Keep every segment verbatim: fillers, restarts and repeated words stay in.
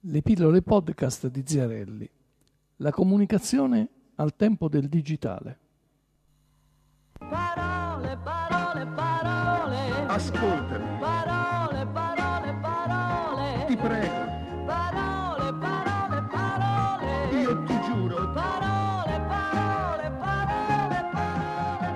Le pillole podcast di Ziarelli. La comunicazione al tempo del digitale. Parole, parole, parole. Ascoltami. Parole, parole, parole. Ti prego. Parole, parole, parole. Io ti giuro. Parole, parole, parole, parole,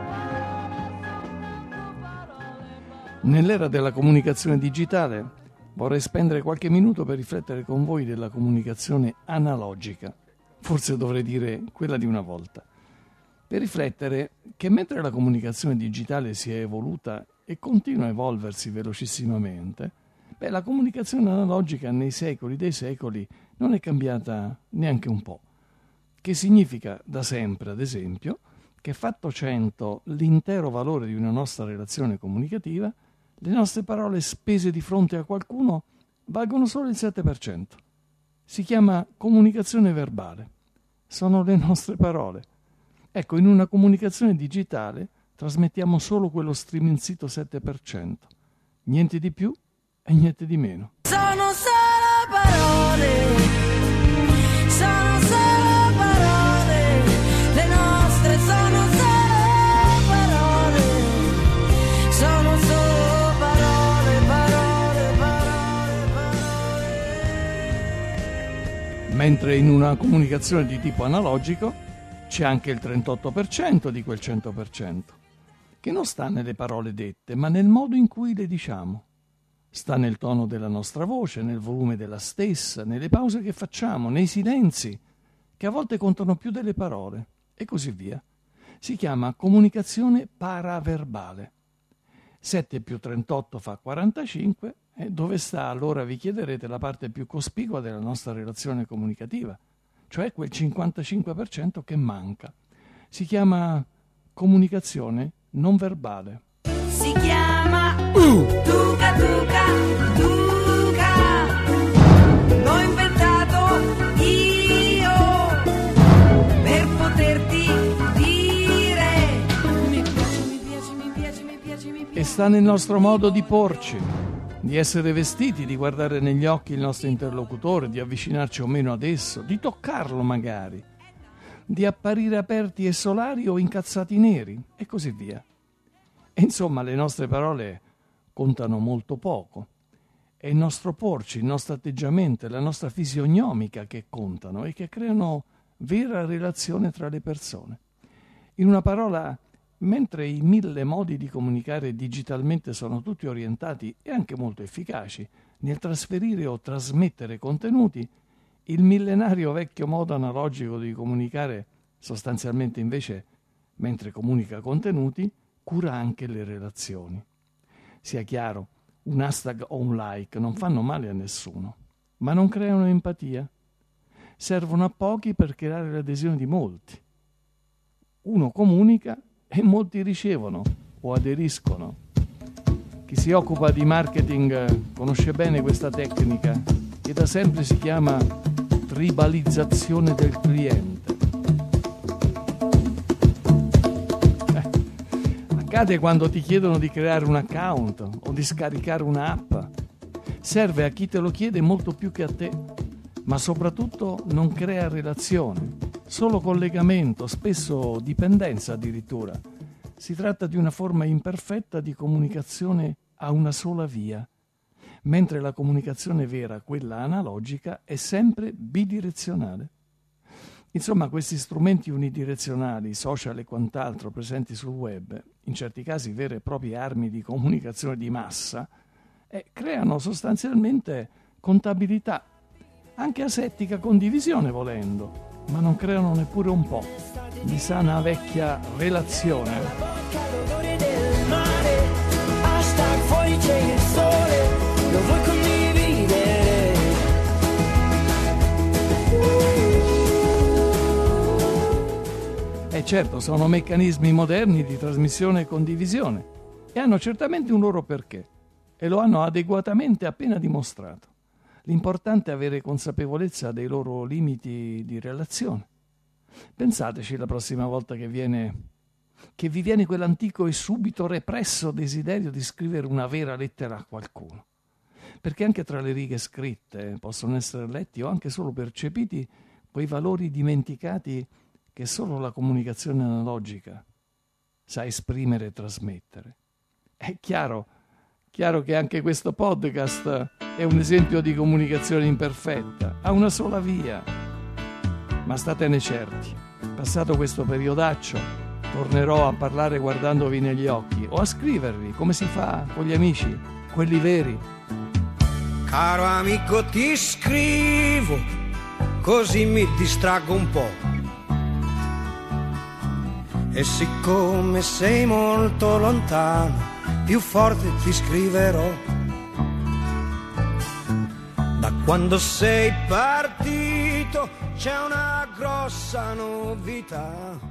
parole. Nell'era della comunicazione digitale vorrei spendere qualche minuto per riflettere con voi della comunicazione analogica, forse dovrei dire quella di una volta, per riflettere che mentre la comunicazione digitale si è evoluta e continua a evolversi velocissimamente, beh, la comunicazione analogica nei secoli dei secoli non è cambiata neanche un po', che significa da sempre, ad esempio, che fatto cento l'intero valore di una nostra relazione comunicativa, le nostre parole spese di fronte a qualcuno valgono solo il sette per cento. Si chiama comunicazione verbale. Sono le nostre parole. Ecco, in una comunicazione digitale trasmettiamo solo quello striminzito sette per cento. Niente di più e niente di meno. Sono solo parole. Sono solo parole. Le nostre sono solo parole. Sono solo Mentre in una comunicazione di tipo analogico c'è anche il trentotto per cento di quel cento per cento, che non sta nelle parole dette, ma nel modo in cui le diciamo. Sta nel tono della nostra voce, nel volume della stessa, nelle pause che facciamo, nei silenzi, che a volte contano più delle parole, e così via. Si chiama comunicazione paraverbale. sette più trentotto fa quarantacinque, e dove sta, allora vi chiederete, la parte più cospicua della nostra relazione comunicativa, cioè quel cinquantacinque per cento che manca. Si chiama comunicazione non verbale. si chiama uh. Tuca Tuca Tuca. L'ho inventato io per poterti dire mi piace, mi piace, mi piace, mi piace, mi piace. E sta nel nostro modo di porci, di essere vestiti, di guardare negli occhi il nostro interlocutore, di avvicinarci o meno ad esso, di toccarlo magari, di apparire aperti e solari o incazzati neri, e così via. E insomma, le nostre parole contano molto poco. È il nostro porci, il nostro atteggiamento, la nostra fisionomica che contano e che creano vera relazione tra le persone. In una parola, mentre i mille modi di comunicare digitalmente sono tutti orientati e anche molto efficaci nel trasferire o trasmettere contenuti, il millenario vecchio modo analogico di comunicare sostanzialmente invece, mentre comunica contenuti, cura anche le relazioni. Sia chiaro, un hashtag o un like non fanno male a nessuno, ma non creano empatia. Servono a pochi per creare l'adesione di molti. Uno comunica e molti ricevono o aderiscono. Chi si occupa di marketing conosce bene questa tecnica, che da sempre si chiama tribalizzazione del cliente. Eh, accade quando ti chiedono di creare un account o di scaricare un'app. Serve a chi te lo chiede molto più che a te, ma soprattutto non crea relazione. Solo collegamento, spesso dipendenza addirittura. Si tratta di una forma imperfetta di comunicazione a una sola via, mentre la comunicazione vera, quella analogica, è sempre bidirezionale. Insomma, questi strumenti unidirezionali, social e quant'altro presenti sul web, in certi casi vere e proprie armi di comunicazione di massa, eh, creano sostanzialmente contabilità, anche asettica condivisione volendo, ma non creano neppure un po' di sana vecchia relazione. L'odore del mare, hashtag fuori c'è il sole, lo vuoi condividere? E certo, sono meccanismi moderni di trasmissione e condivisione e hanno certamente un loro perché e lo hanno adeguatamente appena dimostrato. L'importante è avere consapevolezza dei loro limiti di relazione. Pensateci la prossima volta che viene che vi viene quell'antico e subito represso desiderio di scrivere una vera lettera a qualcuno. perché anche tra le righe scritte possono essere letti o anche solo percepiti quei valori dimenticati che solo la comunicazione analogica sa esprimere e trasmettere. È chiaro, chiaro che anche questo podcast è un esempio di comunicazione imperfetta, ha una sola via, ma statene certi, passato questo periodaccio, tornerò a parlare guardandovi negli occhi o a scrivervi come si fa con gli amici, quelli veri. Caro amico, ti scrivo, così mi distraggo un po'. E siccome sei molto lontano, più forte ti scriverò. Da quando sei partito c'è una grossa novità.